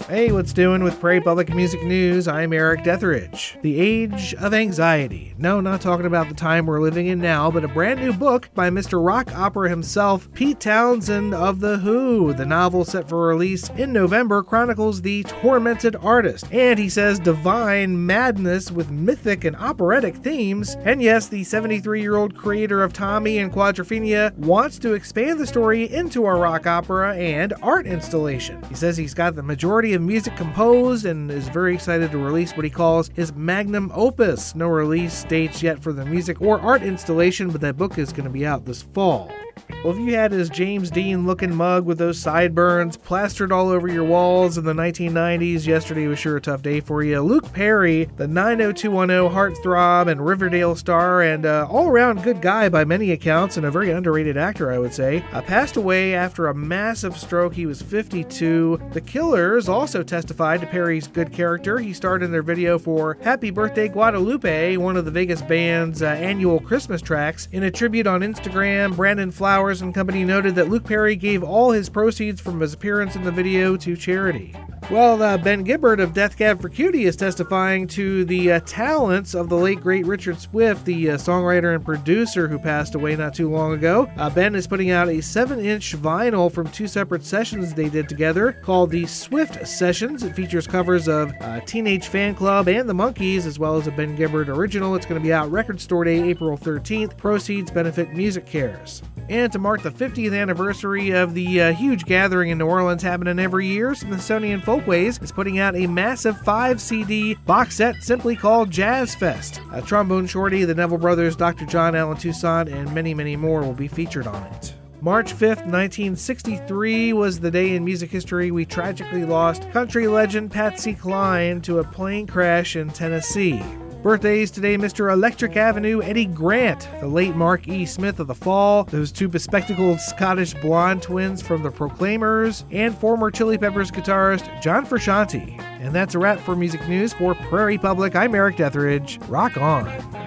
Hey, what's doing with Prairie Public Music News? I'm Eric Detheridge. The Age of Anxiety. No, not talking about the time we're living in now, but a brand new book by Mr. Rock Opera himself, Pete Townsend of The Who. The novel, set for release in November, chronicles the tormented artist. And he says divine madness with mythic and operatic themes. And yes, the 73-year-old creator of Tommy and Quadrophenia wants to expand the story into a rock opera and art installation. He says he's got the majority of music composed and is very excited to release what he calls his magnum opus. No release dates yet for the music or art installation, but that book is going to be out this fall. Well, if you had his James Dean looking mug with those sideburns plastered all over your walls in the 1990s, yesterday was sure a tough day for you. Luke Perry, the 90210 heartthrob and Riverdale star and all-around good guy by many accounts and a very underrated actor, I would say, passed away after a massive stroke. He was 52. The Killers also testified to Perry's good character. He starred in their video for Happy Birthday Guadalupe, one of the Vegas band's annual Christmas tracks. In a tribute on Instagram, Brandon Flowers and company noted that Luke Perry gave all his proceeds from his appearance in the video to charity. Well, Ben Gibbard of Death Cab for Cutie is testifying to the talents of the late great Richard Swift, the songwriter and producer who passed away not too long ago. Ben is putting out a 7-inch vinyl from two separate sessions they did together called the Swift Sessions. It features covers of Teenage Fan Club and the Monkees, as well as a Ben Gibbard original. It's going to be out Record Store Day, April 13th. Proceeds benefit Music Cares. And to mark the 50th anniversary of the huge gathering in New Orleans happening every year, Smithsonian Folkways is putting out a massive 5-CD box set simply called Jazz Fest. Trombone Shorty, the Neville Brothers, Dr. John Allen Toussaint, and many, many more will be featured on it. March 5th, 1963 was the day in music history we tragically lost country legend Patsy Cline to a plane crash in Tennessee. Birthdays today, Mr. Electric Avenue Eddie Grant, the late Mark E. Smith of The Fall, those two bespectacled Scottish blonde twins from The Proclaimers, and former Chili Peppers guitarist John Frusciante. And that's a wrap for Music News for Prairie Public. I'm Eric Detheridge. Rock on.